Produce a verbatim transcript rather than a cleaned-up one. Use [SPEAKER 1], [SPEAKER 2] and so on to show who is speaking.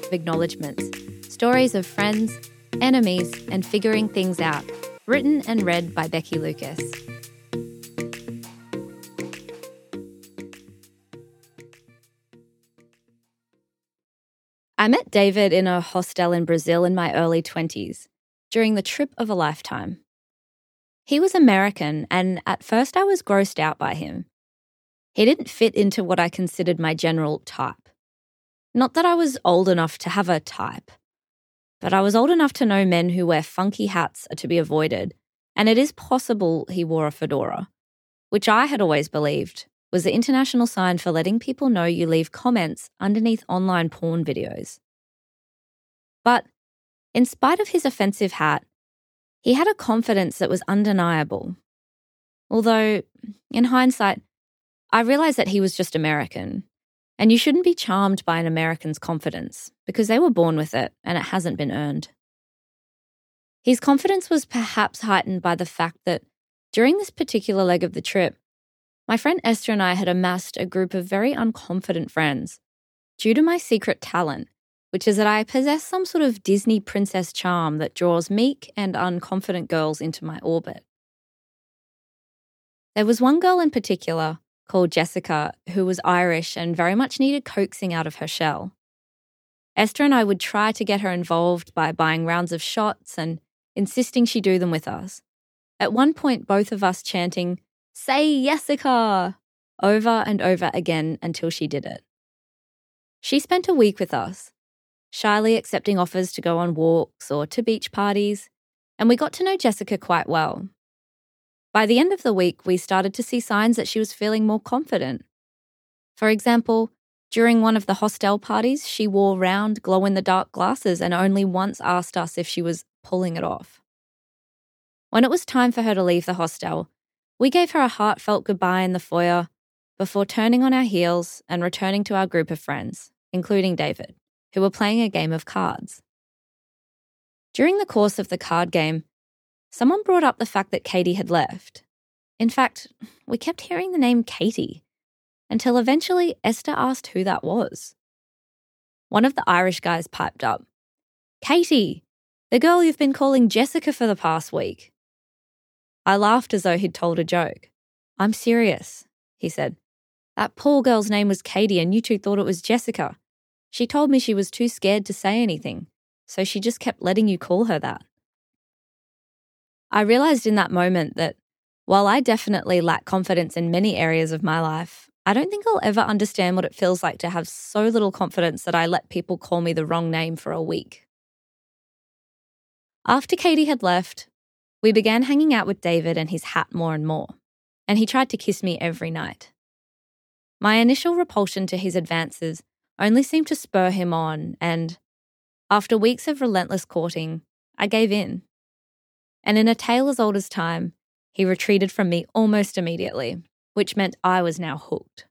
[SPEAKER 1] of acknowledgements, stories of friends, enemies, and figuring things out, written and read by Becky Lucas. I met David in a hostel in Brazil in my early twenties, during the trip of a lifetime. He was American, and at first I was grossed out by him. He didn't fit into what I considered my general type. Not that I was old enough to have a type, but I was old enough to know men who wear funky hats are to be avoided, and it is possible he wore a fedora, which I had always believed was the international sign for letting people know you leave comments underneath online porn videos. But in spite of his offensive hat, he had a confidence that was undeniable. Although, in hindsight, I realised that he was just American, and you shouldn't be charmed by an American's confidence because they were born with it and it hasn't been earned. His confidence was perhaps heightened by the fact that during this particular leg of the trip, my friend Esther and I had amassed a group of very unconfident friends due to my secret talent, which is that I possess some sort of Disney princess charm that draws meek and unconfident girls into my orbit. There was one girl in particular, called Jessica, who was Irish and very much needed coaxing out of her shell. Esther and I would try to get her involved by buying rounds of shots and insisting she do them with us. At one point, both of us chanting, "Say Jessica!" over and over again until she did it. She spent a week with us, shyly accepting offers to go on walks or to beach parties, and we got to know Jessica quite well. By the end of the week, we started to see signs that she was feeling more confident. For example, during one of the hostel parties, she wore round glow-in-the-dark glasses and only once asked us if she was pulling it off. When it was time for her to leave the hostel, we gave her a heartfelt goodbye in the foyer before turning on our heels and returning to our group of friends, including David, who were playing a game of cards. During the course of the card game, someone brought up the fact that Katie had left. In fact, we kept hearing the name Katie, until eventually Esther asked who that was. One of the Irish guys piped up, "Katie, the girl you've been calling Jessica for the past week." I laughed as though he'd told a joke. "I'm serious," he said. "That poor girl's name was Katie and you two thought it was Jessica. She told me she was too scared to say anything, so she just kept letting you call her that." I realised in that moment that while I definitely lack confidence in many areas of my life, I don't think I'll ever understand what it feels like to have so little confidence that I let people call me the wrong name for a week. After Katie had left, we began hanging out with David and his hat more and more, and he tried to kiss me every night. My initial repulsion to his advances only seemed to spur him on, and after weeks of relentless courting, I gave in. And in a tale as old as time, he retreated from me almost immediately, which meant I was now hooked.